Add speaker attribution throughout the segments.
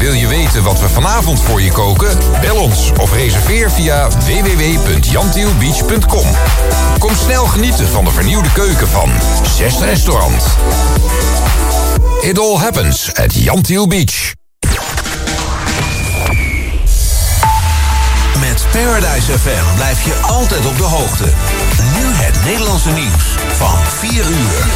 Speaker 1: Wil je weten wat we vanavond voor je koken? Bel ons of reserveer via www.jantielbeach.com. Kom snel genieten van de vernieuwde keuken van 6 restaurants. It all happens at Jantiel Beach.
Speaker 2: Met Paradise FM blijf je altijd op de hoogte. Nu het Nederlandse nieuws van 4 uur.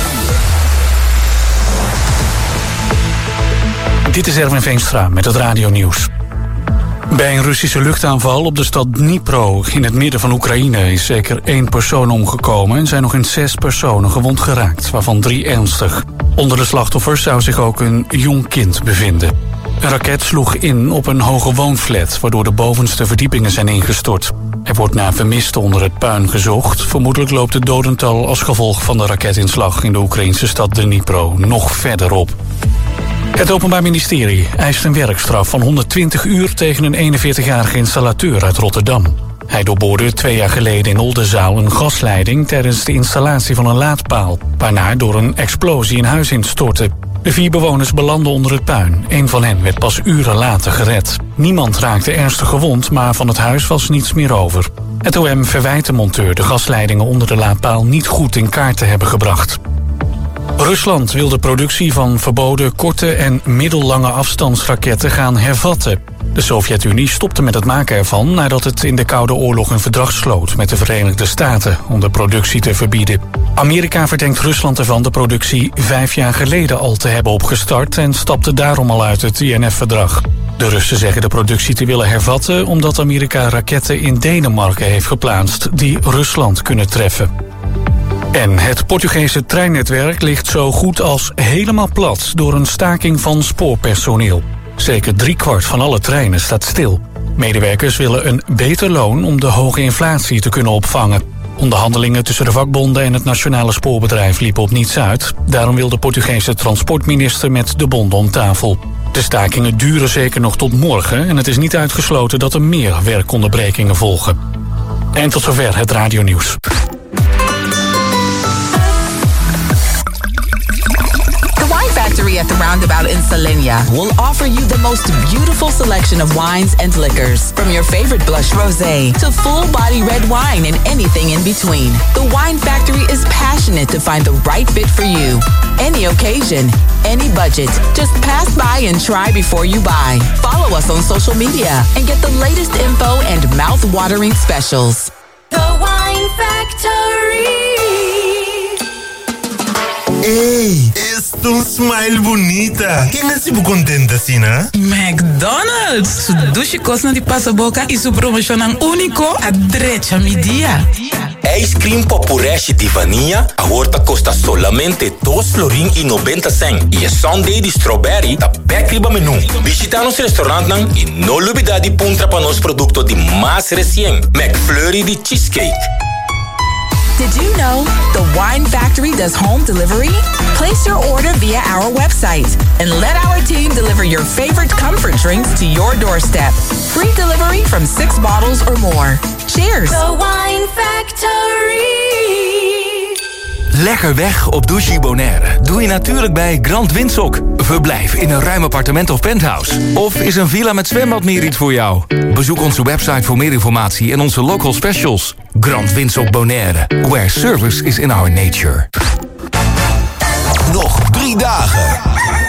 Speaker 3: Dit is Erwin Veenstra met het radionieuws. Bij een Russische luchtaanval op de stad Dnipro in het midden van Oekraïne is zeker 1 persoon omgekomen en zijn nog eens 6 personen gewond geraakt, waarvan 3 ernstig. Onder de slachtoffers zou zich ook een jong kind bevinden. Een raket sloeg in op een hoge woonflat, waardoor de bovenste verdiepingen zijn ingestort. Er wordt naar vermisten onder het puin gezocht. Vermoedelijk loopt het dodental als gevolg van de raketinslag in de Oekraïnse stad Dnipro nog verder op. Het Openbaar Ministerie eist een werkstraf van 120 uur tegen een 41-jarige installateur uit Rotterdam. Hij doorboorde 2 jaar geleden in Oldenzaal een gasleiding tijdens de installatie van een laadpaal, waarna door een explosie een huis instortte. De 4 bewoners belanden onder het puin. 1 van hen werd pas uren later gered. Niemand raakte ernstig gewond, maar van het huis was niets meer over. Het OM verwijt de monteur de gasleidingen onder de laadpaal niet goed in kaart te hebben gebracht. Rusland wil de productie van verboden korte en middellange afstandsraketten gaan hervatten. De Sovjet-Unie stopte met het maken ervan nadat het in de Koude Oorlog een verdrag sloot met de Verenigde Staten om de productie te verbieden. Amerika verdenkt Rusland ervan de productie 5 jaar geleden al te hebben opgestart en stapte daarom al uit het INF-verdrag. De Russen zeggen de productie te willen hervatten omdat Amerika raketten in Denemarken heeft geplaatst die Rusland kunnen treffen. En het Portugese treinnetwerk ligt zo goed als helemaal plat door een staking van spoorpersoneel. Zeker 3/4 van alle treinen staat stil. Medewerkers willen een beter loon om de hoge inflatie te kunnen opvangen. Onderhandelingen tussen de vakbonden en het nationale spoorbedrijf liepen op niets uit. Daarom wil de Portugese transportminister met de bonden om tafel. De stakingen duren zeker nog tot morgen en het is niet uitgesloten dat er meer werkonderbrekingen volgen. En tot zover het radionieuws.
Speaker 4: Factory at the Roundabout in Salenia will offer you the most beautiful selection of wines and liquors, from your favorite blush rosé to full-body red wine and anything in between. The Wine Factory is passionate to find the right fit for you. Any occasion, any budget. Just pass by and try before you buy. Follow us on social media and get the latest info and mouth-watering specials.
Speaker 5: The Wine Factory.
Speaker 6: Ei, és um smile bonita. Quem é tipo contente assim, né?
Speaker 7: McDonald's. Su dushi cosna di pasaboca e su promocionan único a drecha mi dia.
Speaker 8: Ice cream popureste de vanilla agora custa solamente $2,90 e a sundae de strawberry da backriba menu. Visita nos restaurante e não olvida de puntra para nos produto de mais recente, McFlurry de cheesecake.
Speaker 4: Did you know the Wine Factory does home delivery? Place your order via our website and let our team deliver your favorite comfort drinks to your doorstep. Free delivery from 6 bottles or more. Cheers!
Speaker 5: The Wine Factory.
Speaker 2: Lekker weg op Douchy Bonaire doe je natuurlijk bij Grand Windsock. Verblijf in een ruim appartement of penthouse. Of is een villa met zwembad meer iets voor jou? Bezoek onze website voor meer informatie en onze local specials. Grand Windsock Bonaire, where service is in our nature.
Speaker 9: Nog 3 dagen.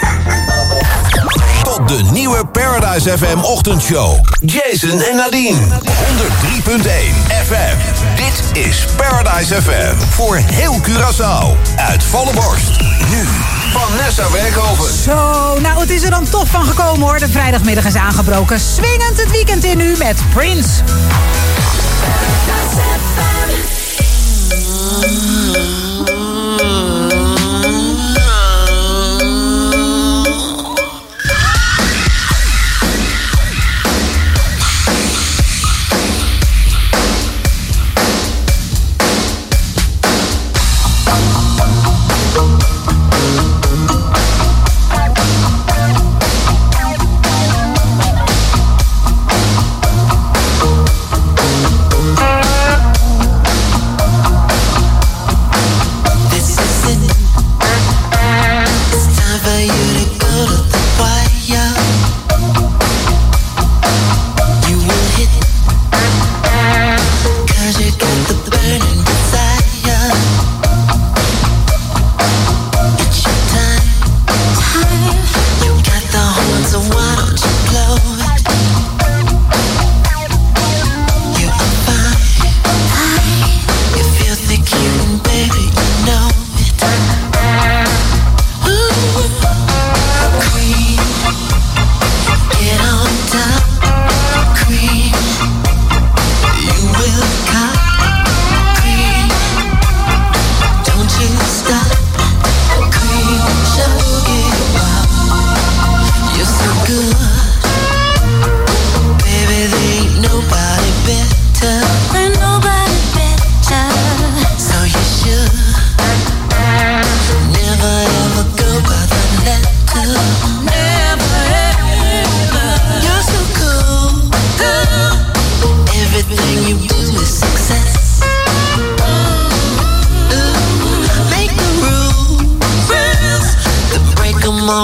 Speaker 9: Tot de nieuwe Paradise FM ochtendshow. Jason en Nadine. 103.1 FM. Dit is Paradise FM. Voor heel Curaçao. Uit volle borst. Nu Vanessa Werkhoven.
Speaker 10: Zo, nou het is er dan toch van gekomen hoor. De vrijdagmiddag is aangebroken. Swingend het weekend in nu met Prince.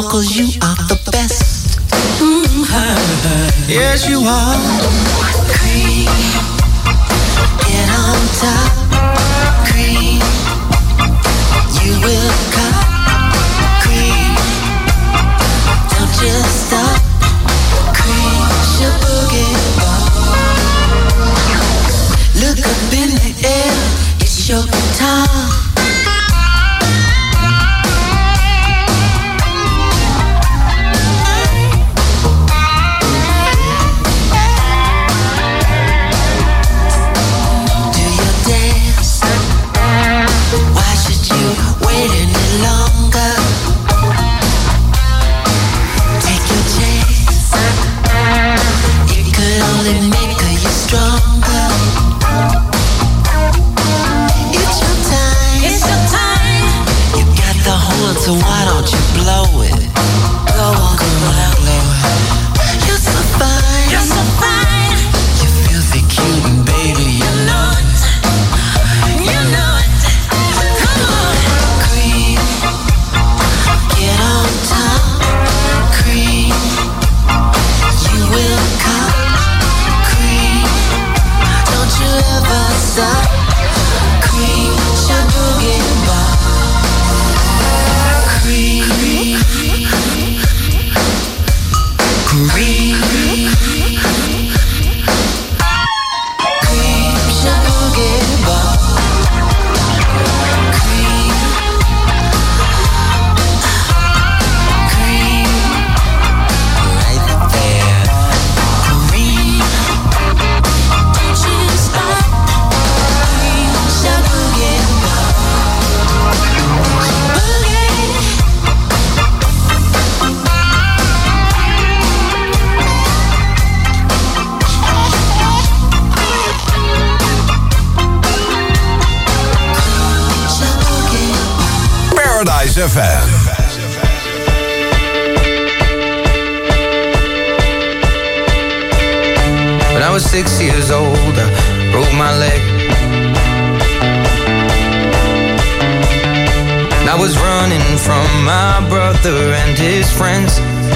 Speaker 11: 'cause you are the best. Yes, you are. Cream, get on top. Cream, you will cut. Cream, don't just stop. Cream, your boogie ball. Look up in the air, it's your time. So why don't you blow it? Go on, blow it. You're so fine. You're so fine. You're filthy cute and baby, you know it. You know it. Come on. Cream, get on top. Cream, you will come. Cream, don't you ever stop. Cream, your boogie bar. Cream, cream, cream, boogie bar. Cream, cream, right there. Cream, don't you stop. Cream, boogie bar.
Speaker 9: Paradise FM.
Speaker 12: When I was 6 years old, I broke my leg. And I was running from my brother and his friends,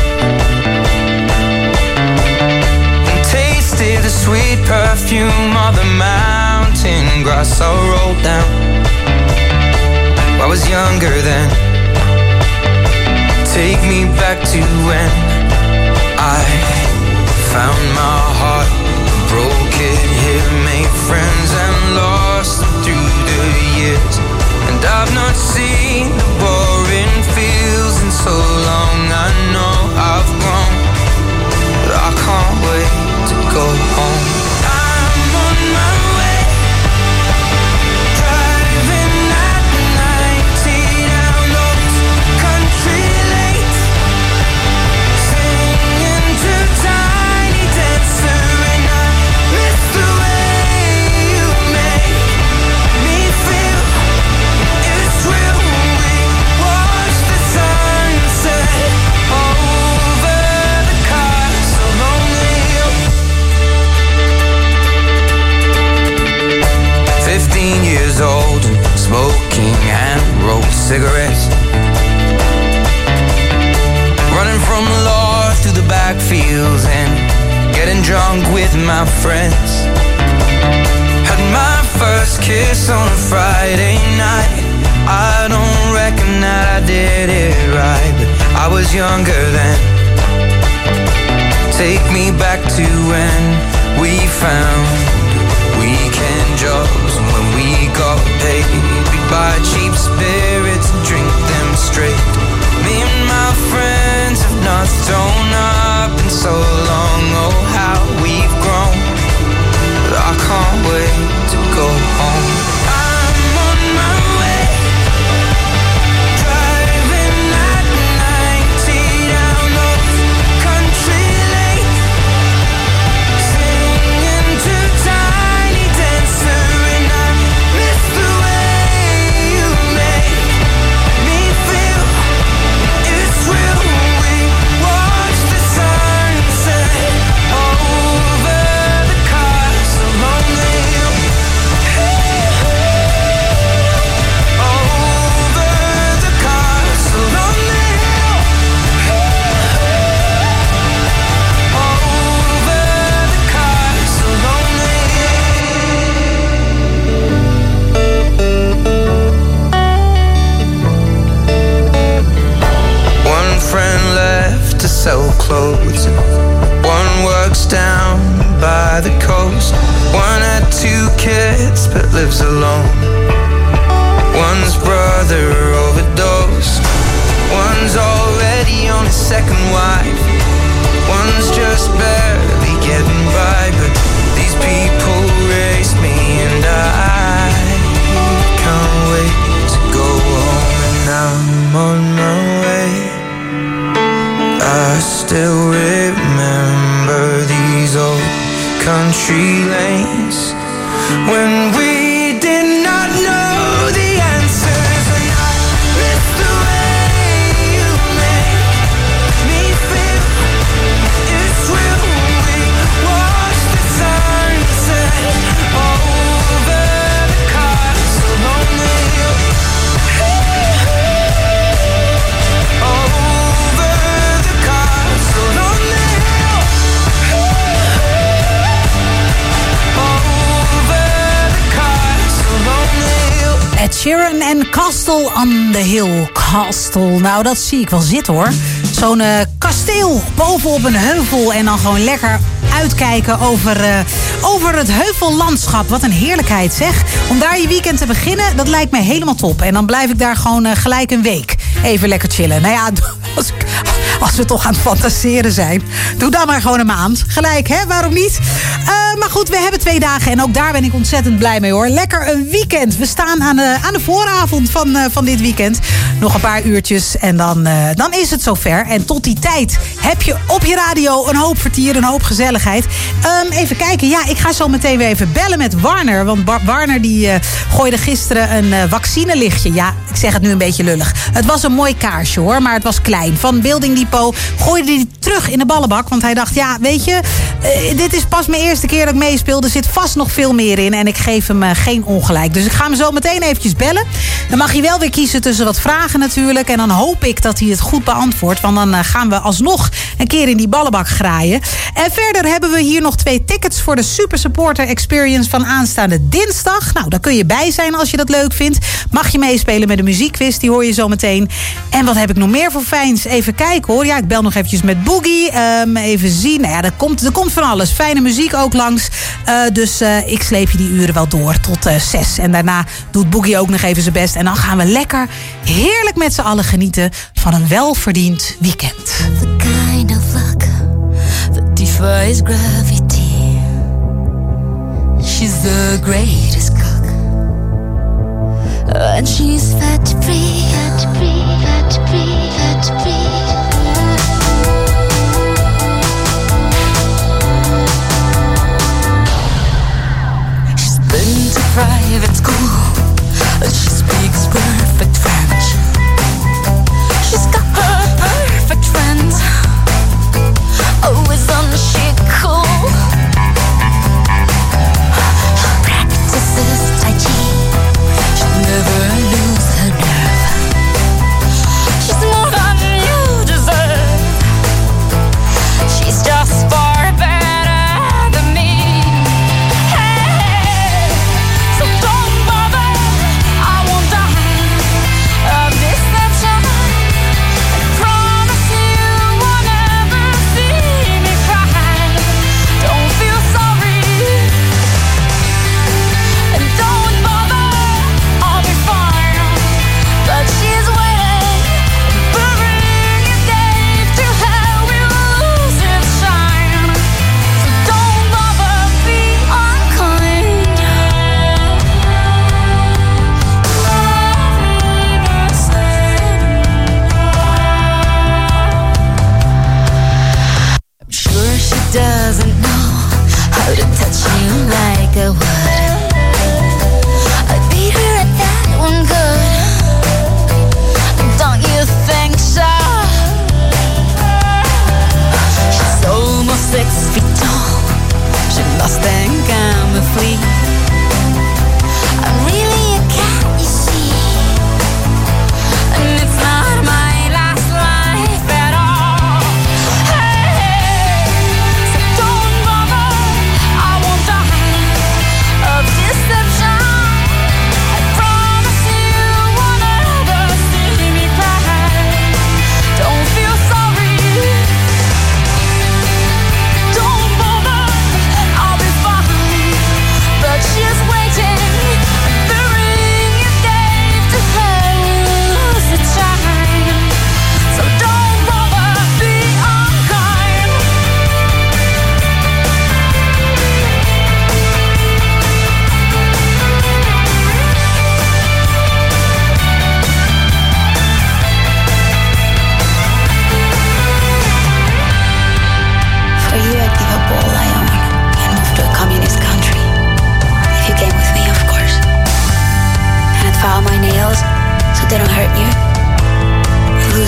Speaker 12: and tasted the sweet perfume of the mountain grass I rolled down. I was younger then. Take me back to when I found my heart, broke it here, made friends and lost them through the years. And I've not seen the boring fields in so long. I know I've grown, but I can't wait to go home. I'm on my way. Old and smoking and rolled cigarettes, running from law through the backfields and getting drunk with my friends. Had my first kiss on a Friday night. I don't reckon that I did it right, but I was younger then. Take me back to when we found weekend jobs, and when we got paid, we'd buy cheap spirits and drink them straight. Me and my friends have not thrown up in so long. Oh, how we've grown, but I can't wait to go home. I'm on my way, driving at 90 down those country lanes, singing to Tiny Dancer, and I miss the way you make me feel. It's real. We watch the by the coast. One had 2 kids but lives alone. One's brother overdosed. One's already on his 2nd wife. One's just barely getting by. But these people raised me and I can't wait to go home. And I'm on my way. I still remember these old country lanes when we did not know the answers. And I miss the way you make me feel. It's when we watch the sunset over the castle on the hill. Over the castle on the hill. Over the castle on the hill.
Speaker 10: Ed Sheeran en Castle on the Hill. Castle, nou dat zie ik wel zitten hoor. Zo'n kasteel bovenop een heuvel en dan gewoon lekker uitkijken over het heuvellandschap. Wat een heerlijkheid zeg. Om daar je weekend te beginnen, dat lijkt me helemaal top. En dan blijf ik daar gewoon gelijk een week even lekker chillen. Nou ja, als we toch aan het fantaseren zijn, doe dan maar gewoon een maand. Gelijk, hè? Waarom niet? Maar goed, we hebben 2 dagen en ook daar ben ik ontzettend blij mee hoor. Lekker een weekend. We staan aan de vooravond van dit weekend. Nog een paar uurtjes en dan is het zover. En tot die tijd heb je op je radio een hoop vertier, een hoop gezelligheid. Even kijken. Ja, ik ga zo meteen weer even bellen met Warner. Want Warner die gooide gisteren een vaccinelichtje. Ja, ik zeg het nu een beetje lullig. Het was een mooi kaarsje hoor, maar het was klein. Van Building Depot gooide hij terug in de ballenbak. Want hij dacht, ja, weet je, dit is pas mijn eerste keer dat ik meespeel. Er zit vast nog veel meer in en ik geef hem geen ongelijk. Dus ik ga hem zo meteen eventjes bellen. Dan mag hij wel weer kiezen tussen wat vragen natuurlijk. En dan hoop ik dat hij het goed beantwoordt. Want dan gaan we alsnog een keer in die ballenbak graaien. En verder hebben we hier nog 2 tickets voor de Super Supporter Experience van aanstaande dinsdag. Nou, daar kun je bij zijn als je dat leuk vindt. Mag je meespelen met de muziekquiz, die hoor je zo meteen. En wat heb ik nog meer voor fijns? Even kijken hoor. Ja, ik bel nog eventjes met Boogie. Even zien. Nou ja, er komt van alles. Fijne muziek ook langs. Dus ik sleep je die uren wel door tot 6. En daarna doet Boogie ook nog even zijn best. En dan gaan we lekker heerlijk met z'n allen genieten van een welverdiend weekend.
Speaker 5: The kind of luck that defies gravity. She's the greatest cook. And she's fat free, fat free, fat free, fat free. She's been to private school. She speaks perfect French. She's got her perfect friends. Always on the chic cool. She practices Tai Chi. She'll never lose her nerve. She's more than you deserve. She's just far better than me. Hey, so don't bother. I won't die of this sunshine. I promise you won't ever see me cry. Don't feel sorry. And don't bother, I'll be fine. But she's waiting, burning a gate to hell will lose its shine. So don't bother, be unkind. I'm sure she doesn't know how to touch you like I would. I beat her at that one good. Don't you think so? She's almost 6 feet tall. She must think I'm a flea. I'm really a cat, you see. And it's not my last life at all. Hey, so don't bother, I won't die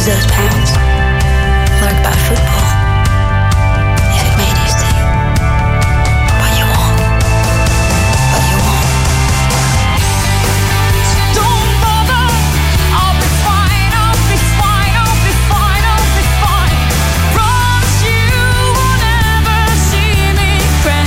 Speaker 5: lose those pounds. Learn about football. If it made you stay. What you want. What you want. Don't bother. I'll be fine. I'll be fine. I'll be fine. I'll be fine. Promise you will never see me cry.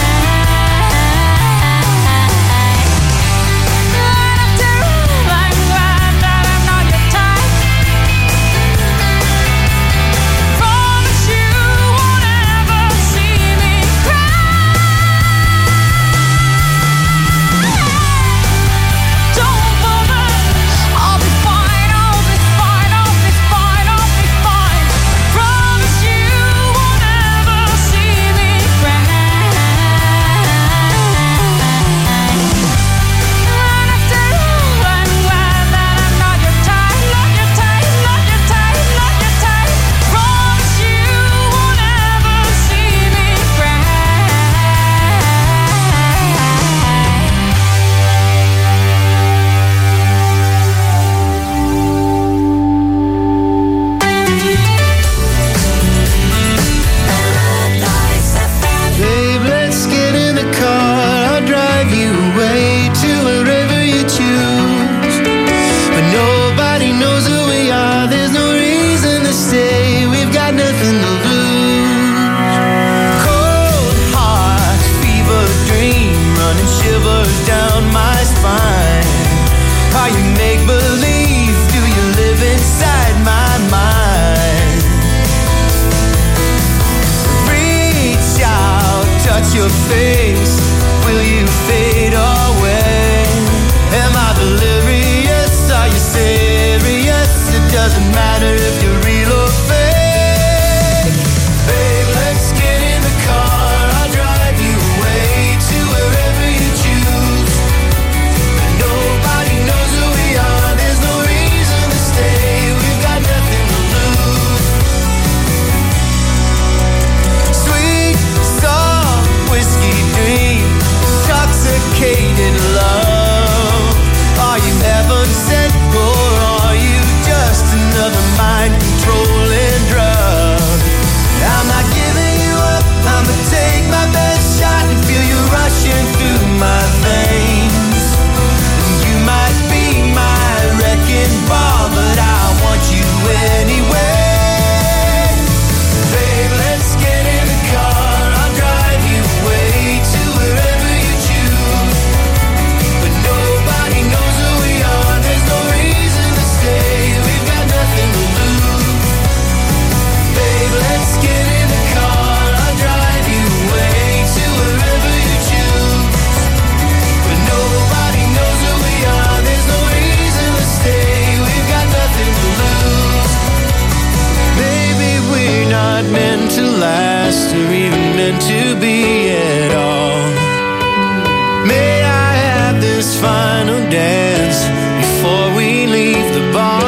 Speaker 5: Your face, will you fade away? Am I delirious? Are you serious? It doesn't matter if you're real or fake. Babe, let's get in the car. I'll drive you away to wherever you choose. Nobody knows who we are. There's no reason to stay. We've got nothing to lose. Sweet song, whiskey dream, intoxicated love. Are you heaven sent or are you just another mind controlling drug? I'm not giving you up, I'ma take my best shot and feel you rushing through my veins. You might be my wrecking ball, but I want you anyway. Babe, let's get in the car. I'll drive you away to wherever you choose. But nobody knows who we are. There's no reason to stay. We've got nothing to lose. Babe, let's get in the car. I'll drive you away to wherever you choose. But nobody knows who we are. There's no reason to stay. We've got nothing to lose. Maybe we're not meant to last or even meant to be at all. May I have this final dance before we leave the bar?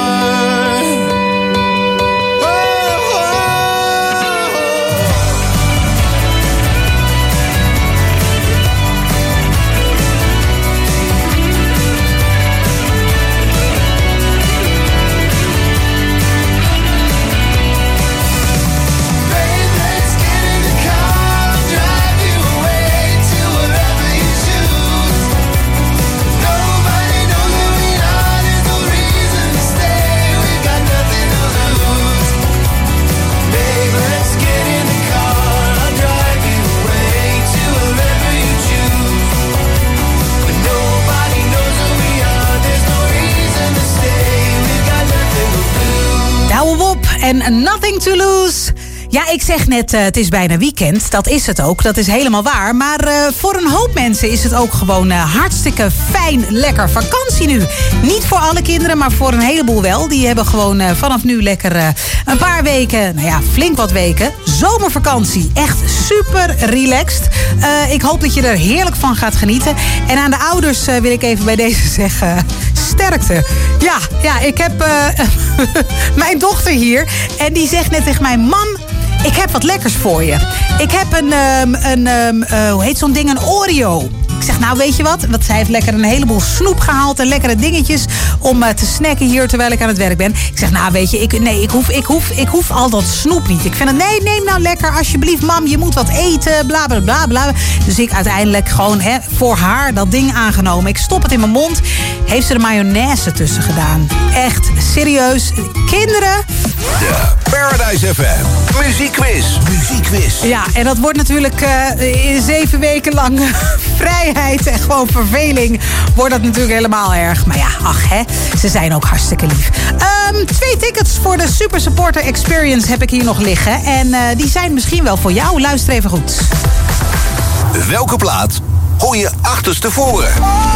Speaker 5: Babe, let's get in the car. I'll drive you away to wherever you choose. Nobody knows who we are. There's no reason to stay. We've got nothing to lose. Babe, let's get in the car. I'll drive you away to wherever you choose. But nobody knows who we are. There's no reason to stay. We've got nothing to lose.
Speaker 10: Douwe Bob en Nothing to Lose. Ja, ik zeg net, het is bijna weekend. Dat is het ook, dat is helemaal waar. Maar voor een hoop mensen is het ook gewoon hartstikke fijn, lekker vakantie nu. Niet voor alle kinderen, maar voor een heleboel wel. Die hebben gewoon vanaf nu lekker een paar weken, nou ja, flink wat weken. Zomervakantie, echt super relaxed. Ik hoop dat je er heerlijk van gaat genieten. En aan de ouders wil ik even bij deze zeggen, sterkte. Ja, ik heb mijn dochter hier en die zegt net tegen mij, mam, ik heb wat lekkers voor je. Ik heb hoe heet zo'n ding, een Oreo. Ik zeg, nou weet je wat? Want zij heeft lekker een heleboel snoep gehaald en lekkere dingetjes om te snacken hier terwijl ik aan het werk ben. Ik zeg, nou weet je, ik hoef al dat snoep niet. Ik vind het, nee, neem nou lekker alsjeblieft, mam, je moet wat eten, bla bla bla bla. Dus ik uiteindelijk gewoon voor haar dat ding aangenomen. Ik stop het in mijn mond. Heeft ze de mayonaise tussen gedaan. Echt, serieus. Kinderen.
Speaker 9: De Paradise FM Muziekquiz.
Speaker 10: Ja, en dat wordt natuurlijk 7 weken lang vrijheid en gewoon verveling. Wordt dat natuurlijk helemaal erg. Maar ja, ach hè, ze zijn ook hartstikke lief. 2 tickets voor de Super Supporter Experience heb ik hier nog liggen. En die zijn misschien wel voor jou. Luister even goed.
Speaker 9: Welke plaat hoor je achterstevoren?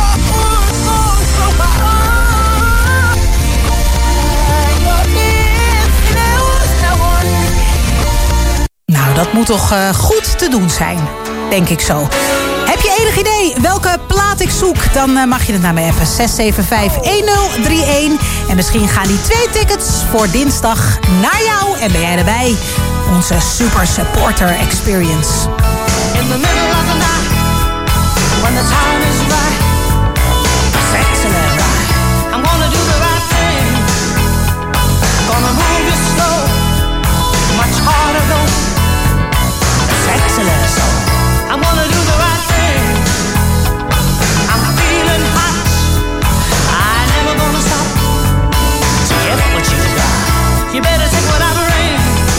Speaker 10: Nou, dat moet toch goed te doen zijn, denk ik zo. Heb je enig idee welke plaat ik zoek? Dan mag je het naar me appen. 675-1031. En misschien gaan die 2 tickets voor dinsdag naar jou. En ben jij erbij? Onze Super Supporter Experience.
Speaker 11: In the middle of the night, when the time is right, excellent right. I'm gonna do the right thing. Gonna move you slow, much harder though. Excellent. So I'm gonna do the right thing. I'm feeling hot. I never gonna stop to get what you got. You better take what I bring.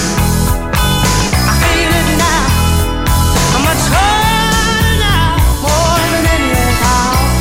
Speaker 11: I feel it now. Much harder now, more than any time.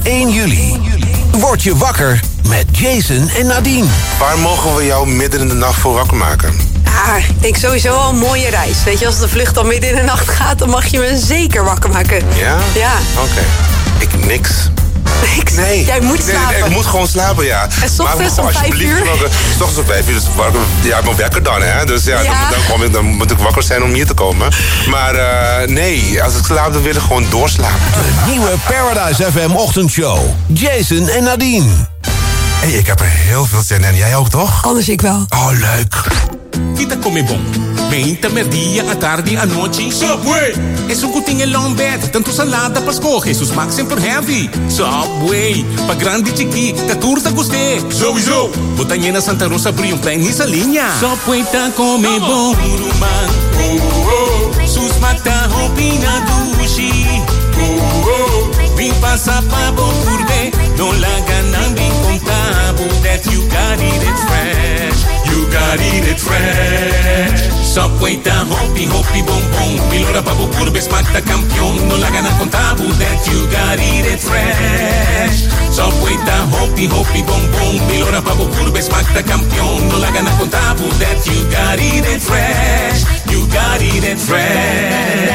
Speaker 9: 1 juli. Word je wakker met Jason en Nadine.
Speaker 6: Waar mogen we jou midden in de nacht voor wakker maken?
Speaker 13: Ja, ik denk sowieso al een mooie reis. Weet je, als de vlucht dan midden in de nacht gaat, dan mag je me zeker wakker maken.
Speaker 6: Ja?
Speaker 13: Ja.
Speaker 6: Oké. Ik niks. Nee.
Speaker 13: Jij moet slapen.
Speaker 6: Nee, ik moet gewoon slapen, ja.
Speaker 13: En 's ochtends om 5 uur?
Speaker 6: 's ochtends om 5 uur, dus ja, ik ben wekker dan, hè. Dus ja, dan moet ik wakker zijn om hier te komen. Maar nee, als ik slaap, dan wil ik gewoon doorslapen.
Speaker 9: De nieuwe Paradise FM ochtendshow. Jason en Nadine.
Speaker 6: Hey, ik heb er heel veel zin in. Jij ook, toch?
Speaker 13: Anders ik wel.
Speaker 6: Oh, leuk.
Speaker 14: Kita come bom. 20 merdia a tarde a noite. Subway! Es un cuting en long bed. Tanto salada pas coge. Sus max sempre heavy. Subway! Pa grande chiqui. Da turta gostei. Sowieso! Botanhena Santa Rosa brilha um plein nessa linha. Subway tá come bom. Uruman. Sus mata roupinha dushi. Vim passar pa bom curve. No laga não bem contabo. That you got it fresh. You got it fresh. Subway ta hopi hopi bom bom. Milora pa curve smakta campion. No la gana contabo that you got it fresh. Subway ta hopi hopi bom bom. Milora pa curve smakta campion. No la gana contabo that you got it fresh. You got it fresh.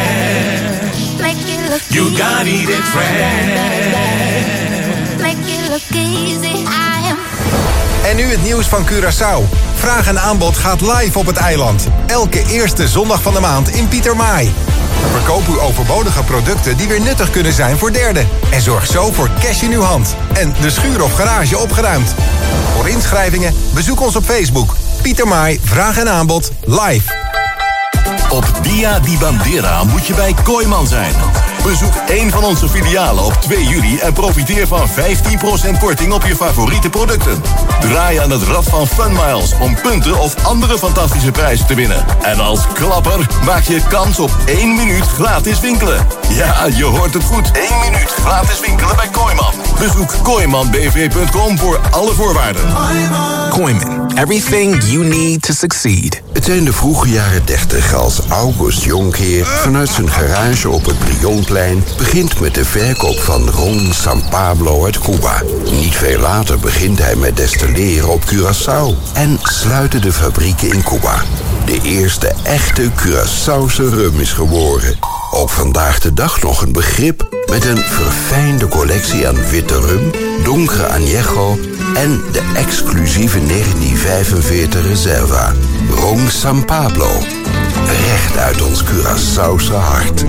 Speaker 14: You got it fresh.
Speaker 5: Make it look easy. I am.
Speaker 15: En nu het nieuws van Curaçao. Vraag en aanbod gaat live op het eiland. Elke eerste zondag van de maand in Pietermaai. Verkoop uw overbodige producten die weer nuttig kunnen zijn voor derden. En zorg zo voor cash in uw hand. En de schuur of garage opgeruimd. Voor inschrijvingen bezoek ons op Facebook. Pietermaai, vraag en aanbod live.
Speaker 9: Op Dia di Bandera moet je bij Kooiman zijn. Bezoek één van onze filialen op 2 juli en profiteer van 15% korting op je favoriete producten. Draai aan het rad van Funmiles om punten of andere fantastische prijzen te winnen. En als klapper maak je kans op 1 minuut gratis winkelen. Ja, je hoort het goed. 1 minuut gratis winkelen bij Kooiman. Bezoek kooimanbv.com voor alle voorwaarden.
Speaker 16: Kooiman, everything you need to succeed.
Speaker 17: Het zijn de vroege jaren 30 als August Jonkheer vanuit zijn garage op het Brionplein begint met de verkoop van ron San Pablo uit Cuba. Niet veel later begint hij met destilleren op Curaçao en sluiten de fabrieken in Cuba. De eerste echte Curaçaose rum is geboren. Ook vandaag de dag nog een begrip met een verfijnde collectie aan witte rum, donkere añejo en de exclusieve 1945 Reserva. Ron San Pablo. Recht uit ons Curaçaose hart.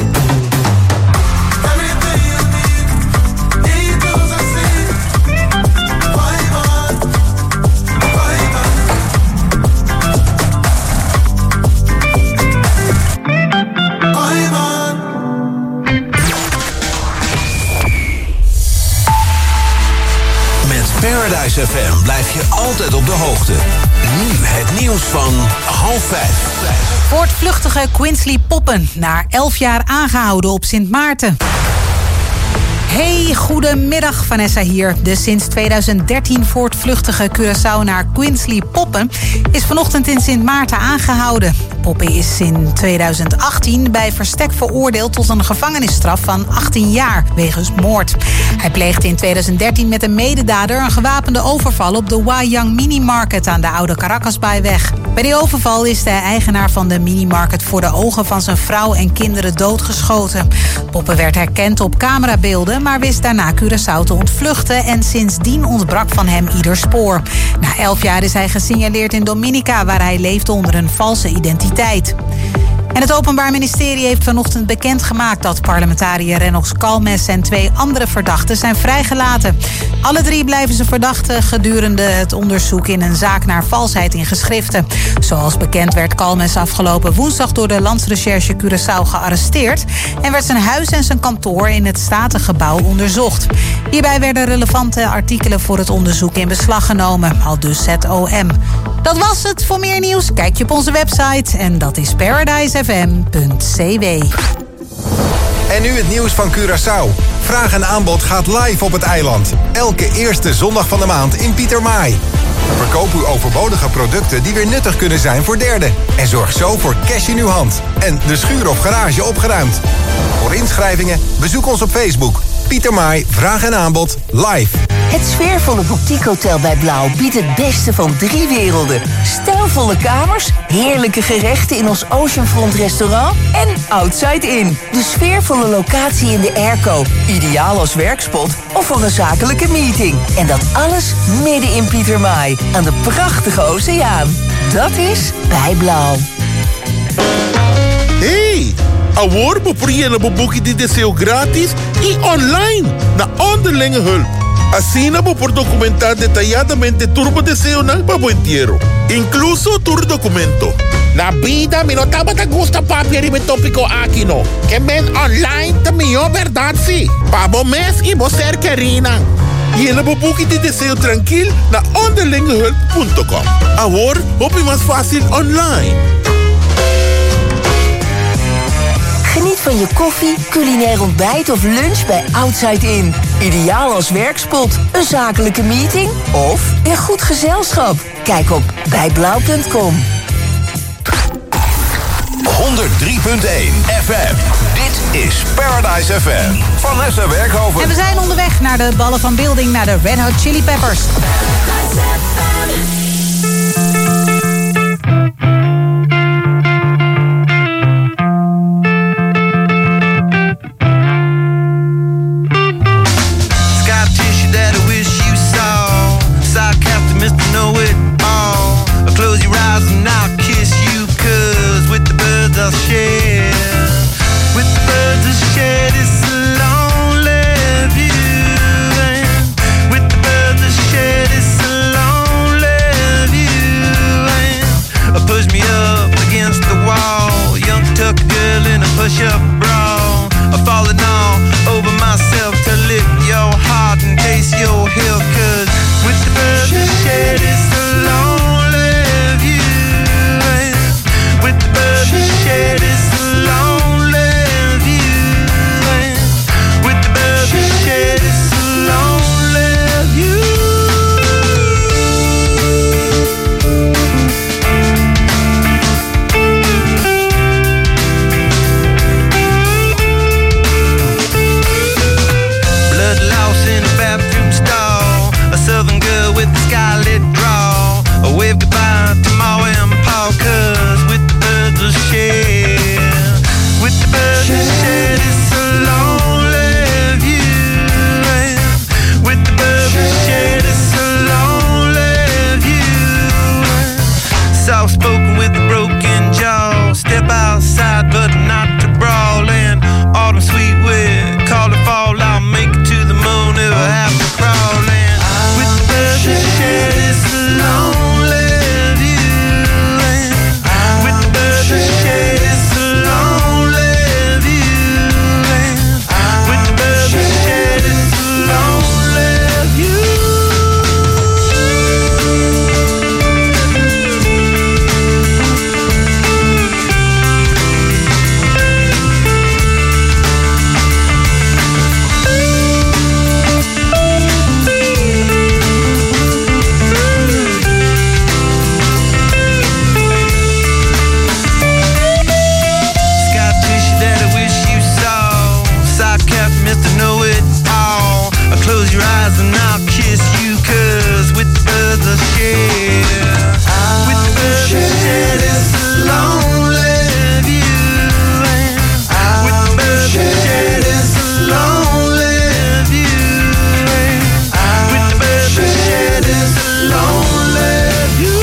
Speaker 9: Paradise FM blijf je altijd op de hoogte. Nu het nieuws van 4:30.
Speaker 10: Voortvluchtige Quinsley Poppen, na 11 jaar aangehouden op Sint Maarten. Hey, goedemiddag, Vanessa hier. De sinds 2013 voortvluchtige Curaçaonaar Quinsley Poppen is vanochtend in Sint Maarten aangehouden. Poppen is in 2018 bij verstek veroordeeld tot een gevangenisstraf van 18 jaar wegens moord. Hij pleegde in 2013 met een mededader een gewapende overval op de Wayang Minimarket aan de Oude Caracasbaaiweg. Bij die overval is de eigenaar van de minimarket voor de ogen van zijn vrouw en kinderen doodgeschoten. Poppen werd herkend op camerabeelden, maar wist daarna Curaçao te ontvluchten en sindsdien ontbrak van hem ieder spoor. Na 11 jaar is hij gesignaleerd in Dominica, waar hij leefde onder een valse identiteit. En het Openbaar Ministerie heeft vanochtend bekendgemaakt dat parlementariër Renox Kalmes en 2 andere verdachten zijn vrijgelaten. Alle 3 blijven ze verdachten gedurende het onderzoek in een zaak naar valsheid in geschriften. Zoals bekend werd Kalmes afgelopen woensdag door de Landsrecherche Curaçao gearresteerd en werd zijn huis en zijn kantoor in het Statengebouw onderzocht. Hierbij werden relevante artikelen voor het onderzoek in beslag genomen, aldus het OM. Dat was het. Voor meer nieuws kijk je op onze website en dat is paradisefm.cw.
Speaker 15: En nu het nieuws van Curaçao. Vraag en aanbod gaat live op het eiland. Elke eerste zondag van de maand in Pietermaai. Verkoop uw overbodige producten die weer nuttig kunnen zijn voor derden. En zorg zo voor cash in uw hand. En de schuur of garage opgeruimd. Voor inschrijvingen bezoek ons op Facebook. Pieter Maai, vraag en aanbod, live.
Speaker 18: Het sfeervolle boutiquehotel bij Blauw biedt het beste van 3 werelden. Stijlvolle kamers, heerlijke gerechten in ons Oceanfront restaurant en Outside Inn. De sfeervolle locatie in de airco, ideaal als werkspot of voor een zakelijke meeting. En dat alles midden in Pieter Maai, aan de prachtige oceaan. Dat is bij Blauw.
Speaker 19: Hey! Award bepriëren boeki die deseo gratis y online na onderlinge hulp. Así por documentar detalladamente turbo deseo na papuentiero. Incluso tur documento.
Speaker 20: Na vida mi notaba te gusta papi mi tópico aquí no. Que men online te mio verdad sí. Pabo mes y vos ser querina.
Speaker 19: Y en boeki die deseo tranquil na onderlingehulp.com. Award op je más fácil online.
Speaker 18: Geniet van je koffie, culinair ontbijt of lunch bij Outside Inn. Ideaal als werkspot, een zakelijke meeting of in goed gezelschap. Kijk op bijblauw.com.
Speaker 9: 103.1 FM. Dit is Paradise FM. Vanessa Werkhoven.
Speaker 10: En we zijn onderweg naar de ballen van Building, naar de Red Hot Chili Peppers.
Speaker 12: Push-up bra, I'm falling all over myself to lift your heart and taste your heel. 'Cause with the birds that shed, it's a lonely view. And with the birds that shed, it's a lonely view. And with the birds that shed, it's a lonely view. Southern girl with the skylit draw. A wave goodbye to Ma and Pa. 'Cause with the birds of shed, with the birds of shed, it's a lonely view. And with the birds of shed, it's a lonely view. Soft spoken with a broken jaw. Step outside but not to brawl. And autumn sweet wind, call it fall. I'll make it to the moon if I have to crawl. Shed is a lonely view. And with the birds that shed is a lonely view. And with the birds that shed is a lonely view. Close your eyes and I'll kiss you. 'Cause with the birds of shed, with the birds of shed, it's a lonely view. And with the birds of shed, it's a lonely view. And with the birds of shed, it's a lonely view.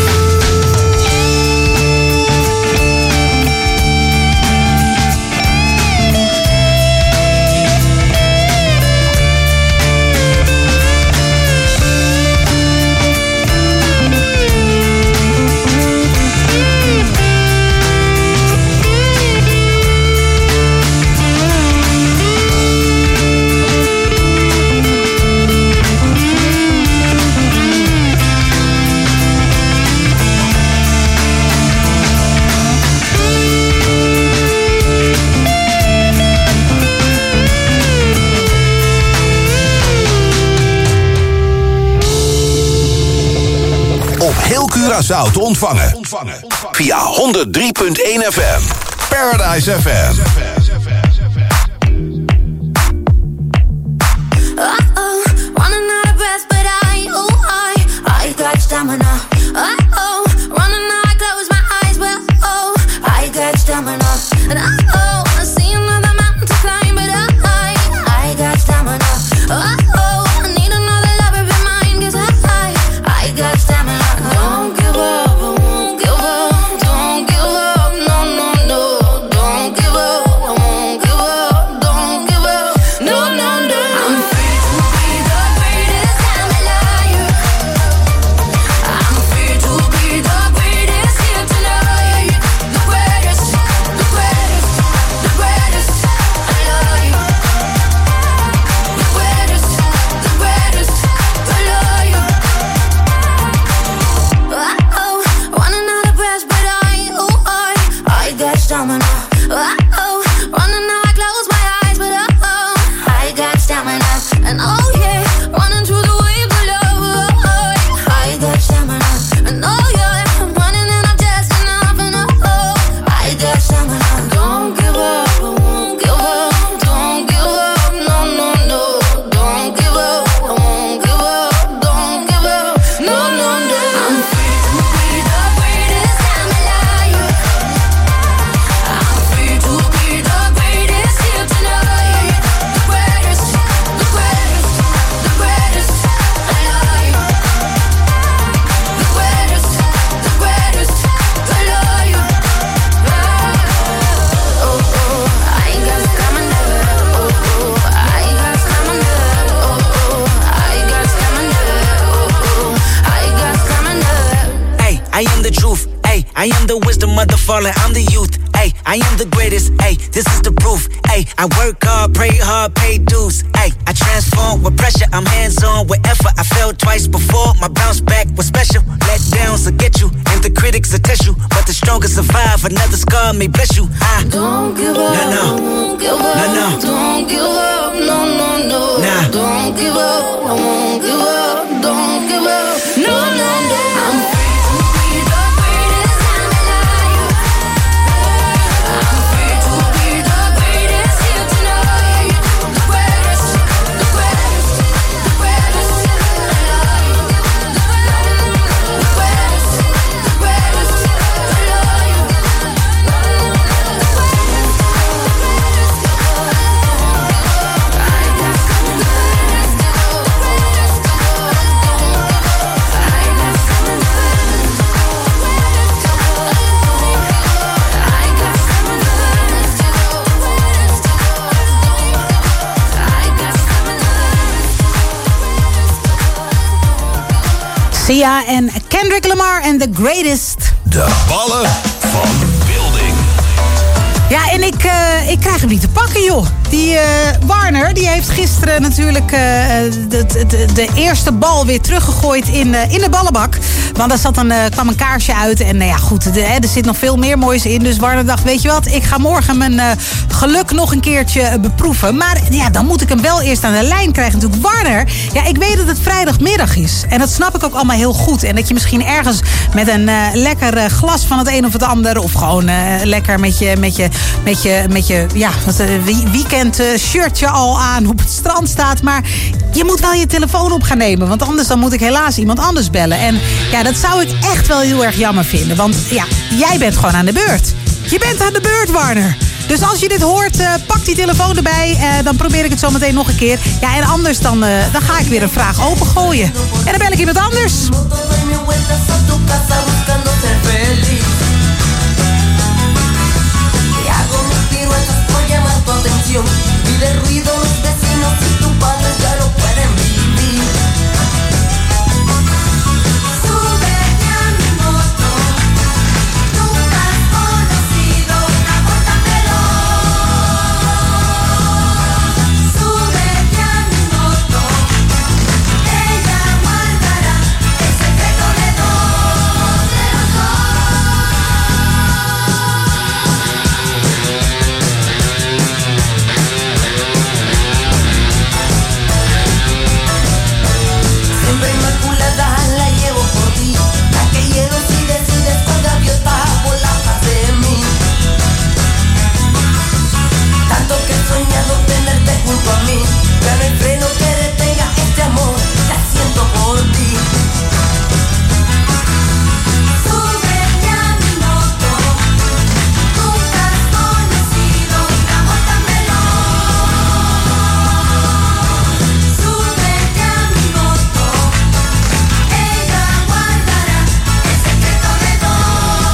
Speaker 9: Heel Curaçao te ontvangen. Via 103.1 FM. Paradise FM.
Speaker 11: I am the truth. Ay, I am the wisdom of the fallen. I'm the youth. Ay, I am the greatest. Ay, this is the proof. Ay, I work hard, pray hard, pay dues. Ay, I transform with pressure. I'm hands-on with effort. I fell twice before. My bounce back was special. Let downs will get you, and the critics will test you. But the strongest survive. Another scar may bless you.
Speaker 5: Don't give up.
Speaker 11: No.
Speaker 5: Don't give up.
Speaker 11: No.
Speaker 5: Don't give up. No.
Speaker 11: Nah.
Speaker 5: Don't give up. I won't give up. Don't give up. No. I'm free to be the greatest I'm alive. I'm free to be the greatest here tonight. The greatest alive. The greatest alive.
Speaker 10: Sia en Kendrick Lamar en The Greatest.
Speaker 9: De ballen van Building.
Speaker 10: Ja, en ik krijg hem niet te pakken, joh. Die Warner, die heeft gisteren natuurlijk de eerste bal weer teruggegooid in de ballenbak. Want daar kwam een kaarsje uit. En nou ja, goed, er zit nog veel meer moois in. Dus Warner dacht, weet je wat, ik ga morgen mijn geluk nog een keertje beproeven. Maar ja, dan moet ik hem wel eerst aan de lijn krijgen. Natuurlijk, Warner, ja, ik weet dat het vrijdagmiddag is. En dat snap ik ook allemaal heel goed. En dat je misschien ergens met een lekker glas van het een of het ander, of gewoon lekker met je weekend shirtje al aan op het strand staat. Maar je moet wel je telefoon op gaan nemen. Want anders dan moet ik helaas iemand anders bellen. En ja, dat zou ik echt wel heel erg jammer vinden. Want ja, jij bent gewoon aan de beurt. Je bent aan de beurt, Warner. Dus als je dit hoort, pak die telefoon erbij. Dan probeer ik het zo meteen nog een keer. Ja, en anders dan ga ik weer een vraag opengooien. En dan bel ik iemand anders.
Speaker 5: Y de ruido los vecinos y tus padres ya no pueden vivir. Súbete a mi moto, nunca has conocido una portamelón. Súbete a mi moto, ella guardará el secreto de los junto a mí, ya no hay freno que detenga este amor que siento por ti. Súbete a mi moto, nunca has conocido una portamelón. Súbete a mi moto, ella guardará el secreto de los dos.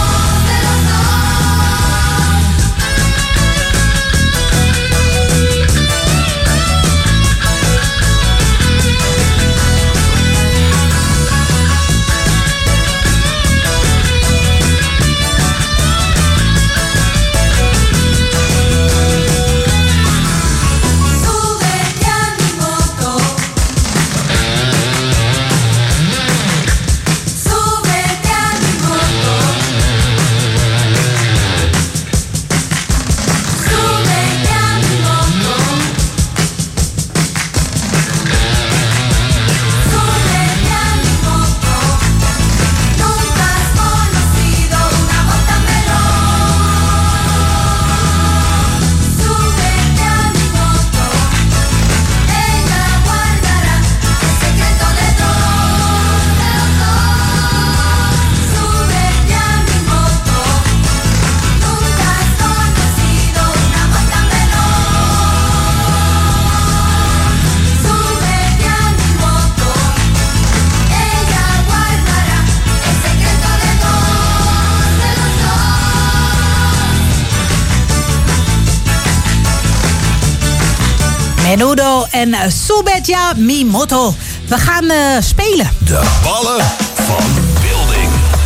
Speaker 10: Menudo en Súbete Mi Moto. We gaan spelen.
Speaker 9: De ballen van Building.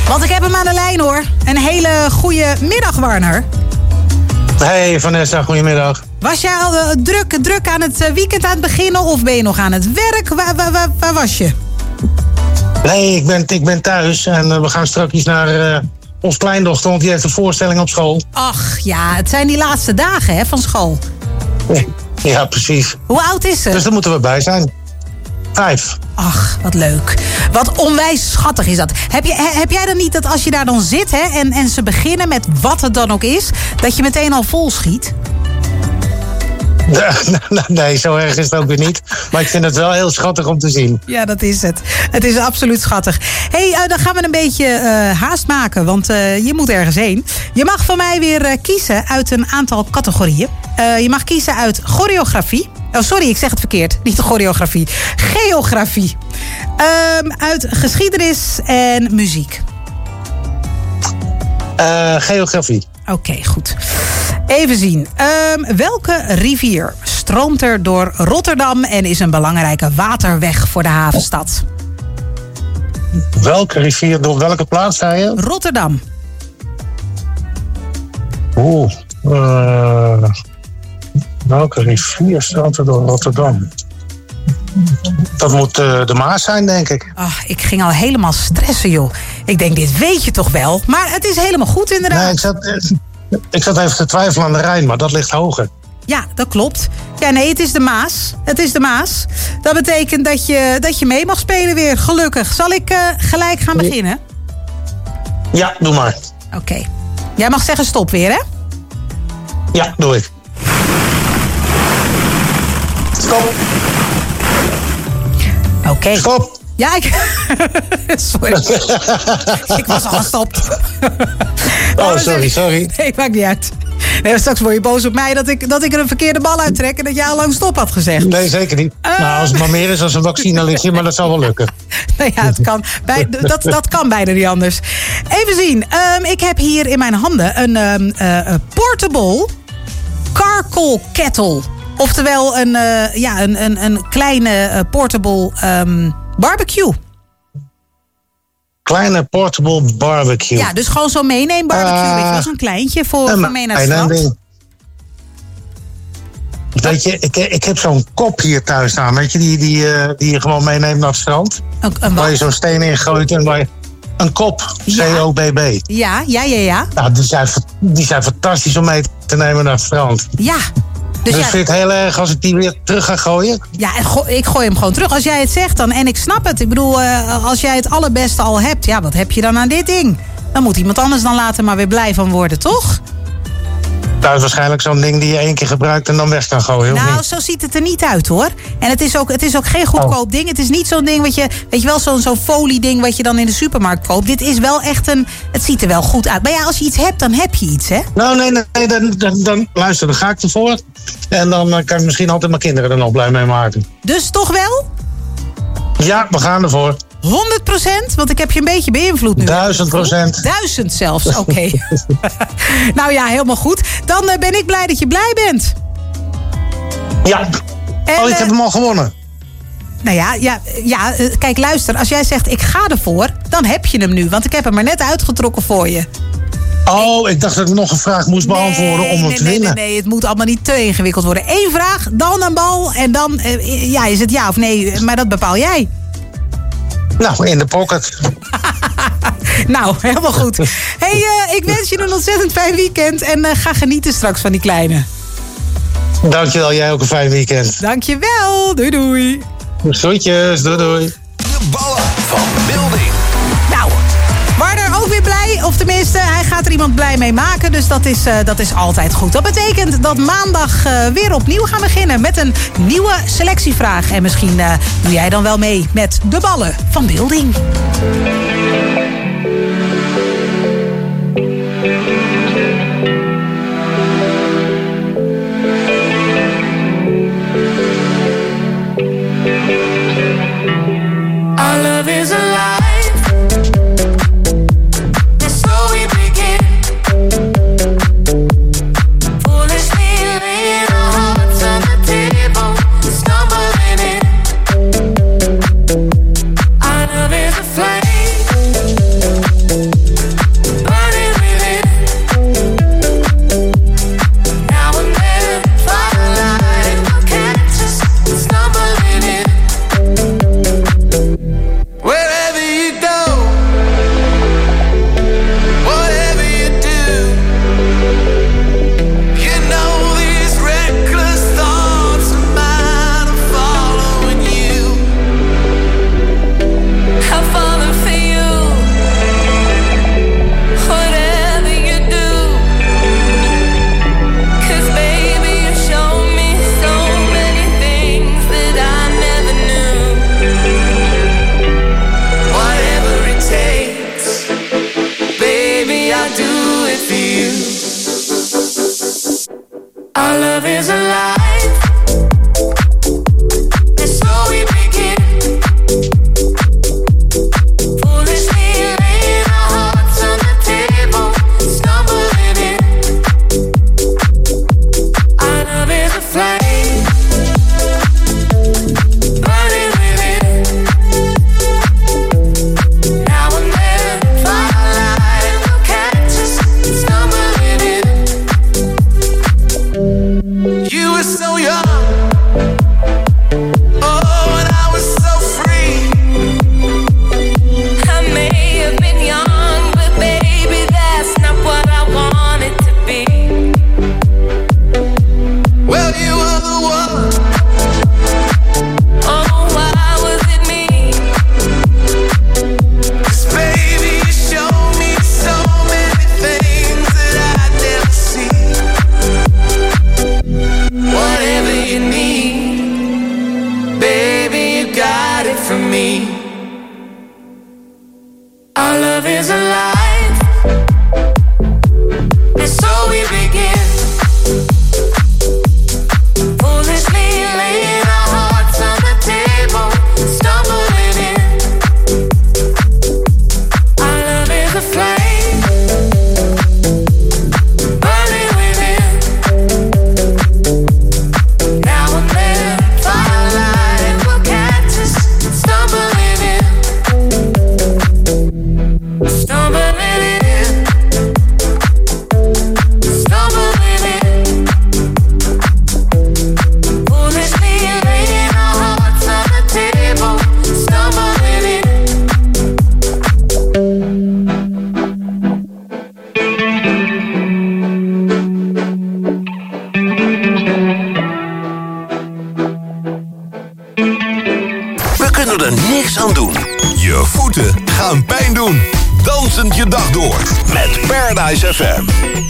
Speaker 10: Want ik heb hem aan de lijn, hoor. Een hele goede middag, Warner.
Speaker 21: Hey Vanessa, goedemiddag.
Speaker 10: Was jij al druk aan het weekend aan het beginnen of ben je nog aan het werk? Waar was je?
Speaker 21: Nee, ik ben thuis en we gaan straks naar ons kleindochter, want die heeft een voorstelling op school.
Speaker 10: Ach ja, het zijn die laatste dagen hè, van school.
Speaker 21: Ja, precies.
Speaker 10: Hoe oud is ze?
Speaker 21: Dus daar moeten we bij zijn. 5.
Speaker 10: Ach, wat leuk. Wat onwijs schattig is dat. Heb jij dan niet dat als je daar dan zit hè, en ze beginnen met wat het dan ook is, dat je meteen al vol schiet?
Speaker 21: Nee, zo erg is het ook weer niet. Maar ik vind het wel heel schattig om te zien.
Speaker 10: Ja, dat is het. Het is absoluut schattig. Hey, dan gaan we een beetje haast maken, want je moet ergens heen. Je mag van mij weer kiezen uit een aantal categorieën. Je mag kiezen uit choreografie. Oh, sorry, ik zeg het verkeerd. Niet de choreografie. Geografie. Uit geschiedenis en muziek.
Speaker 21: Geografie.
Speaker 10: Oké, goed. Even zien. Welke rivier stroomt er door Rotterdam en is een belangrijke waterweg voor de havenstad?
Speaker 21: Welke rivier door welke plaats zei je?
Speaker 10: Rotterdam.
Speaker 21: Welke rivier stroomt er door Rotterdam? Dat moet de Maas zijn, denk ik.
Speaker 10: Oh, ik ging al helemaal stressen, joh. Ik denk, dit weet je toch wel? Maar het is helemaal goed, inderdaad.
Speaker 21: Nee, ik zat even te twijfelen aan de Rijn, maar dat ligt hoger.
Speaker 10: Ja, dat klopt. Ja, nee, het is de Maas. Het is de Maas. Dat betekent dat je mee mag spelen weer, gelukkig. Zal ik gelijk gaan beginnen?
Speaker 21: Ja, doe maar.
Speaker 10: Oké. Jij mag zeggen stop weer, hè?
Speaker 21: Ja, doe ik. Stop.
Speaker 10: Oké.
Speaker 21: Stop.
Speaker 10: Ja, sorry. Ik was al gestopt.
Speaker 21: Oh, sorry.
Speaker 10: Nee, maakt niet uit. Nee, straks word je boos op mij dat ik er een verkeerde bal uittrek en dat jij al lang stop had gezegd.
Speaker 21: Nee, zeker niet. Nou, als het maar meer is als een vaccinalichtje, maar dat zal wel lukken.
Speaker 10: Nou ja, het kan. Dat kan bijna niet anders. Even zien. Ik heb hier in mijn handen een portable charcoal kettle. Oftewel een kleine portable barbecue.
Speaker 21: Kleine portable barbecue.
Speaker 10: Ja, dus gewoon zo'n meeneem barbecue. Weet je wel, zo'n kleintje voor mee naar het strand.
Speaker 21: Weet je, ik heb zo'n kop hier thuis staan. Weet je, die je gewoon meeneemt naar het strand. Waar je zo'n steen in gooit en waar je... Een kop, COBB.
Speaker 10: Ja.
Speaker 21: Nou, die zijn fantastisch om mee te nemen naar het strand.
Speaker 10: Ja.
Speaker 21: Dus vind je het heel erg als ik die weer terug ga gooien?
Speaker 10: Ja, ik gooi hem gewoon terug. Als jij het zegt dan, en ik snap het. Ik bedoel, als jij het allerbeste al hebt, ja, wat heb je dan aan dit ding? Dan moet iemand anders dan later maar weer blij van worden, toch?
Speaker 21: Dat is waarschijnlijk zo'n ding die je 1 keer gebruikt en dan weg kan gooien.
Speaker 10: Nou, zo ziet het er niet uit, hoor. En het is ook geen goedkoop ding. Het is niet zo'n ding wat je... Weet je wel, zo'n folie ding wat je dan in de supermarkt koopt. Dit is wel echt het ziet er wel goed uit. Maar ja, als je iets hebt, dan heb je iets, hè?
Speaker 21: Nou, nee, dan luister, dan ga ik ervoor. En dan kan ik misschien altijd mijn kinderen er nog blij mee maken.
Speaker 10: Dus toch wel?
Speaker 21: Ja, we gaan ervoor.
Speaker 10: 100%? Want ik heb je een beetje beïnvloed nu.
Speaker 21: 1000%.
Speaker 10: 1000 zelfs, oké. Nou ja, helemaal goed. Dan ben ik blij dat je blij bent.
Speaker 21: Ja. En, ik heb hem al gewonnen.
Speaker 10: Nou ja, kijk, luister. Als jij zegt, ik ga ervoor, dan heb je hem nu. Want ik heb hem er net uitgetrokken voor je.
Speaker 21: Oh, ik dacht dat ik nog een vraag moest beantwoorden om hem te winnen.
Speaker 10: Nee, het moet allemaal niet te ingewikkeld worden. 1 vraag, dan een bal en dan is het ja of nee. Maar dat bepaal jij.
Speaker 21: Nou, in de pocket.
Speaker 10: Nou, helemaal goed. Hey, ik wens je een ontzettend fijn weekend. En ga genieten straks van die kleine.
Speaker 21: Dankjewel, jij ook een fijn weekend.
Speaker 10: Dankjewel, doei doei.
Speaker 21: Groetjes, doei.
Speaker 9: De ballen van Building.
Speaker 10: Nou, Warner ook weer blij. Of tenminste, hij gaat er iemand blij mee maken. Dus dat is altijd goed. Dat betekent dat maandag weer opnieuw gaan beginnen met een nieuwe selectievraag. En misschien doe jij dan wel mee met de ballen van Building.
Speaker 11: Our love is alive. So we begin. Foolishly laying our hearts on the table, stumbling in. Our love is a flame. love is alive, and so we begin. Foolishly laying our hearts on the table, stumbling in. Our love is a flame, burning within. Now and then, firelight will catch us, stumbling in. Stumbling in. Stumbling in. Foolishly laying our hearts on the table, stumbling in.
Speaker 9: We kunnen er niks aan doen. Je voeten gaan pijn doen. Dansend je dag door met Paradise FM.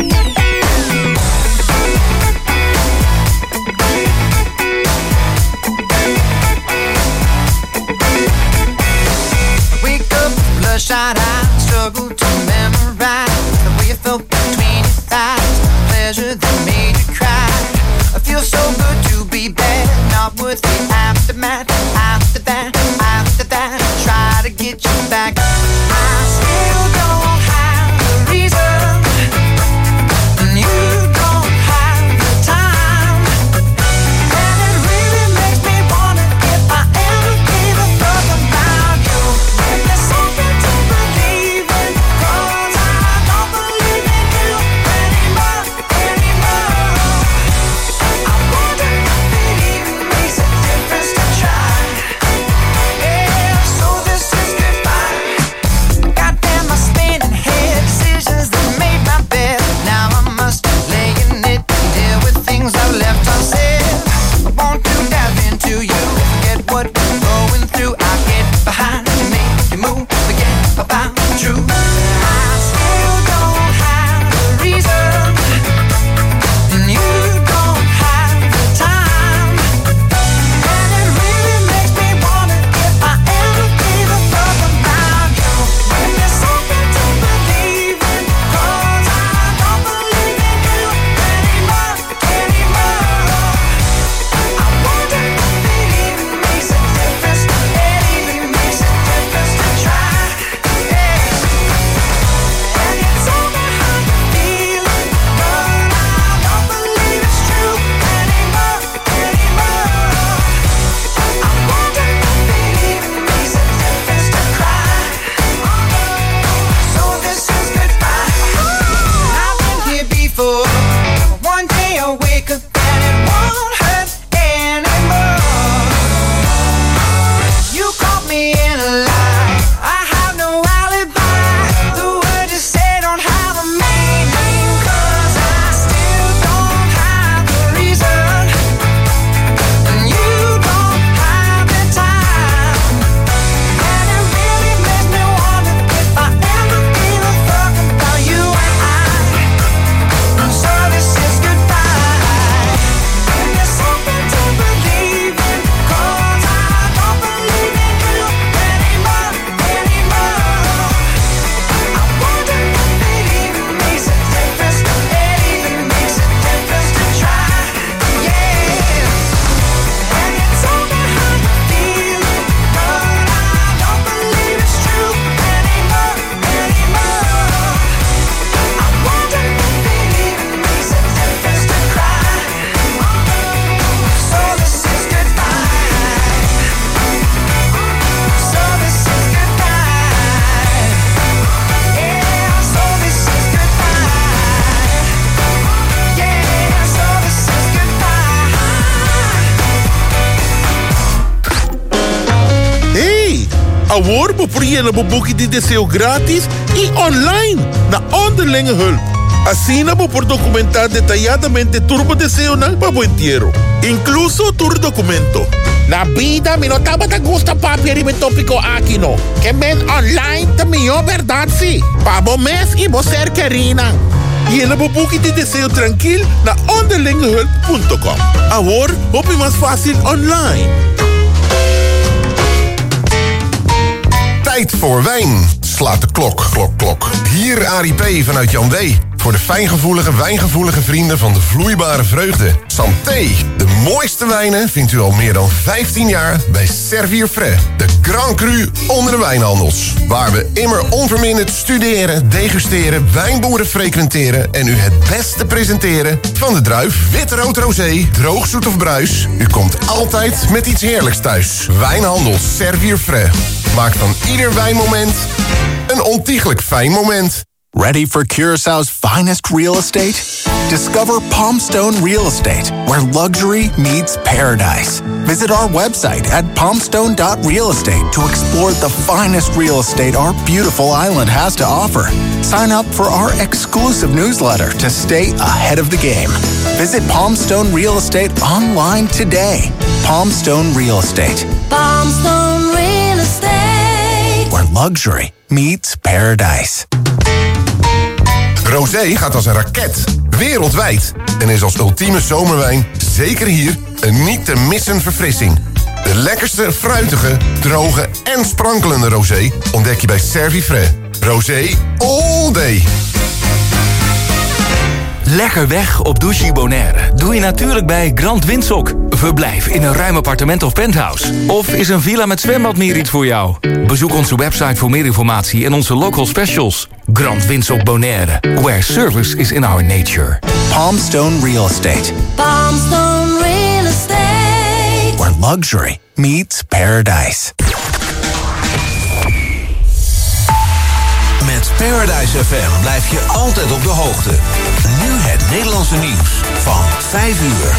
Speaker 11: Wake up, bloodshot eyes, struggle to memorize the way you felt between your thighs, pleasure that made you cry. I feel so good to be bad, not worth the aftermath. After that, try to get you back. I still don't have the reason, and you don't have the time, and it really makes me wonder if I ever gave a fuck about you. If there's something to believe in, 'cause I don't believe in you anymore. I wonder if it even makes a difference to try. Yeah, so this is goodbye. Goddamn, my spinning head, decisions that made my bed. Now I must lay in it and deal with things I've left unsaid. I want to dive into you, forget what we're going through. I get behind you, make you move, forget about the truth. I still don't have the reason, and you don't have the time, and it really makes me wonder if I ever gave a fuck about you. If there's something to believe in, 'cause I don't believe in you anymore. I wonder if it even makes a difference, to try. Yeah. And it's over how you feel, but I don't believe it's true anymore. I wonder if it even makes a difference to cry. So this is goodbye. I've been here before. One day I'll wake up and it won't hurt anymore. You caught me in a lie. I have no alibi. The words you say don't have a meaning, 'cause I still don't have the reason, and you don't have the time, and it really makes me wonder if I ever gave a fuck about you. So this is goodbye. And there's something to believe in, 'cause I don't believe in you anymore. I wonder if it even makes a difference, to try. Yeah. And it's over how you feel, but I don't believe it's true anymore. I wonder if it even makes a difference to cry. So this is goodbye. So this is goodbye. Yeah, so this is goodbye. Yeah, so this is goodbye.
Speaker 19: Hey, award bepriële boeki die deseo gratis y online na onderlinge hulp. Así por documentar detalladamente turbo deseo na pabuentiero. Incluso tur documento.
Speaker 20: Na vida mi no taba ta gusta papi mi tópico aquí no. Que men online te mio verdad sí. Pabo mes y vos ser querina.
Speaker 19: Y en la boeki die deseo tranquil na onderlingehulp.com. Ahora, hopi más fácil online.
Speaker 9: Tijd voor wijn.
Speaker 1: slaat de klok, klok, klok. Hier Arie P. vanuit Jan D. Voor de fijngevoelige, wijngevoelige vrienden van de vloeibare vreugde. Santé, de mooiste wijnen vindt u al meer dan 15 jaar bij Servier Frais. De Grand Cru onder de wijnhandels. Waar we immer onverminderd studeren, degusteren, wijnboeren frequenteren en u het beste presenteren van de druif, wit, rood, rosé, droog, zoet of bruis. U komt altijd met iets heerlijks thuis. Wijnhandels Servier Frais. Maak van ieder wijnmoment een ontiegelijk fijn moment.
Speaker 16: Ready for Curaçao's finest real estate? Discover Palmstone Real Estate, where luxury meets paradise. Visit our website at palmstone.realestate to explore the finest real estate our beautiful island has to offer. Sign up for our exclusive newsletter to stay ahead of the game. Visit Palmstone Real Estate online today. Palmstone Real Estate.
Speaker 5: Palmstone Real Estate.
Speaker 16: Where luxury meets paradise.
Speaker 1: Rosé gaat als een raket, wereldwijd. En is als ultieme zomerwijn zeker hier een niet te missen verfrissing. De lekkerste, fruitige, droge en sprankelende rosé ontdek je bij Servier Frais. Rosé all day.
Speaker 2: Lekker weg op Douchy Bonaire doe je natuurlijk bij Grand Windsock. Verblijf in een ruim appartement of penthouse. Of is een villa met zwembad meer iets voor jou? Bezoek onze website voor meer informatie en onze local specials. Grand Windsock Bonaire, where service is in our nature.
Speaker 16: Palmstone Real Estate.
Speaker 5: Palmstone Real Estate.
Speaker 16: Where luxury meets paradise.
Speaker 9: Met Paradise FM blijf je altijd op de hoogte. Nu het Nederlandse nieuws van 5 uur.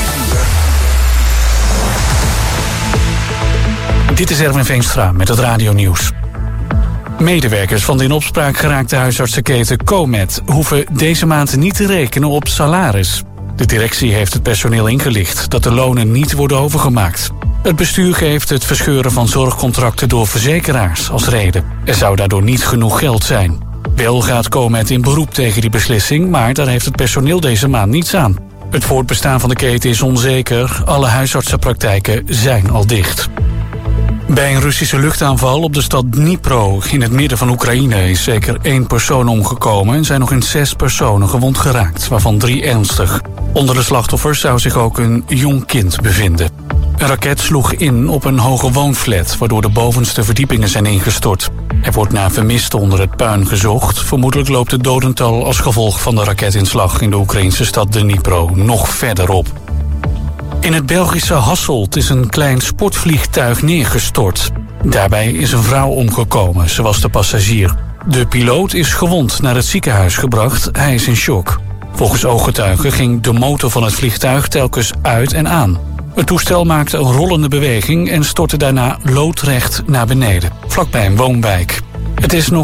Speaker 3: Dit is Erwin Veenstra met het radionieuws. Medewerkers van de in opspraak geraakte huisartsenketen Comet hoeven deze maand niet te rekenen op salaris. De directie heeft het personeel ingelicht dat de lonen niet worden overgemaakt. Het bestuur geeft het verscheuren van zorgcontracten door verzekeraars als reden. Er zou daardoor niet genoeg geld zijn. Wel gaat Comet in beroep tegen die beslissing, maar daar heeft het personeel deze maand niets aan. Het voortbestaan van de keten is onzeker. Alle huisartsenpraktijken zijn al dicht. Bij een Russische luchtaanval op de stad Dnipro in het midden van Oekraïne is zeker 1 persoon omgekomen en zijn nog eens 6 personen gewond geraakt, waarvan 3 ernstig. Onder de slachtoffers zou zich ook een jong kind bevinden. Een raket sloeg in op een hoge woonflat, waardoor de bovenste verdiepingen zijn ingestort. Er wordt naar vermisten onder het puin gezocht. Vermoedelijk loopt het dodental als gevolg van de raketinslag in de Oekraïnse stad Dnipro nog verder op. In het Belgische Hasselt is een klein sportvliegtuig neergestort. Daarbij is een vrouw omgekomen, ze was de passagier. De piloot is gewond naar het ziekenhuis gebracht, hij is in shock. Volgens ooggetuigen ging de motor van het vliegtuig telkens uit en aan. Het toestel maakte een rollende beweging en stortte daarna loodrecht naar beneden, vlakbij een woonwijk. Het is nog